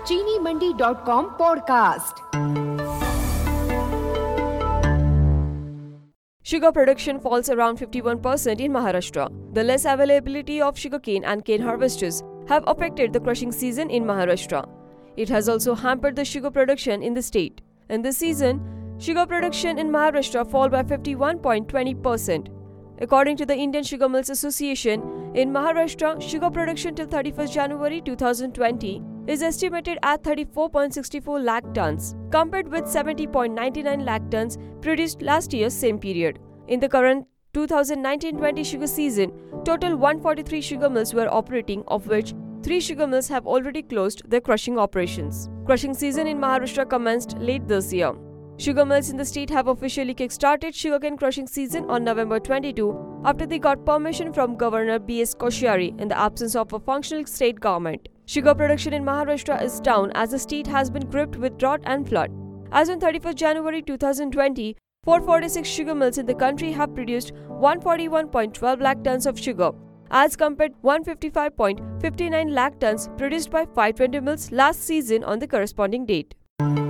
चीनीमंडी.com podcast. Sugar production falls around 51% in Maharashtra. The less availability of sugarcane and cane harvesters have affected the crushing season in Maharashtra. It has also hampered the sugar production in the state. In this season, sugar production in Maharashtra fell by 51.20%. According to the Indian Sugar Mills Association, in Maharashtra, sugar production till 31st January 2020 is estimated at 34.64 lakh tons, compared with 70.99 lakh tons produced last year's same period. In the current 2019-20 sugar season, total 143 sugar mills were operating, of which 3 sugar mills have already closed their crushing operations. Crushing season in Maharashtra commenced late this year. Sugar mills in the state have officially kick-started sugarcane crushing season on November 22 after they got permission from Governor B.S. Koshyari in the absence of a functional state government. Sugar production in Maharashtra is down as the state has been gripped with drought and flood. As on 31st January 2020, 446 sugar mills in the country have produced 141.12 lakh tons of sugar, as compared 155.59 lakh tons produced by 520 mills last season on the corresponding date.